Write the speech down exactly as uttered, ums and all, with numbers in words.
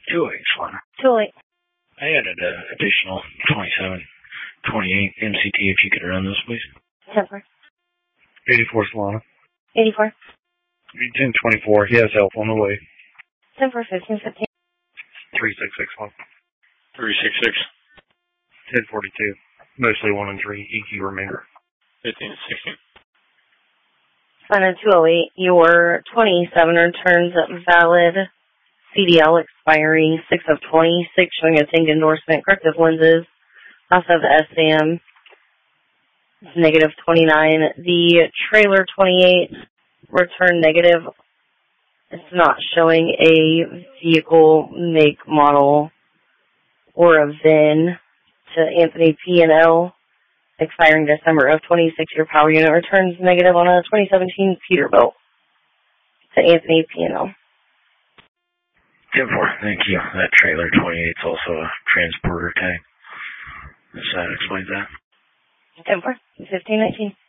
two oh eight, Solana. two oh eight. I added an additional twenty-seven twenty-eight M C T if you could run those, please. ten four. eighty-four, Solana. eighty-four. ten twenty-four, he has help on the way. ten four, fifteen fifteen. three six six one. three six six. ten forty-two. Mostly one and three, E Q remainder. fifteen sixteen. Solana two oh eight, your twenty-seven returns valid. C D L expiring six of twenty-six, showing a tank endorsement. Corrective lenses off of S A M. Negative twenty-nine. The trailer twenty-eight return negative. It's not showing a vehicle, make, model, or a V I N to Anthony P and L. Expiring December of twenty-six. Your power unit returns negative on a twenty seventeen Peterbilt to Anthony P and L. ten four, thank you. That trailer twenty-eight is also a transporter tag. So that explains that. ten four, fifteen nineteen.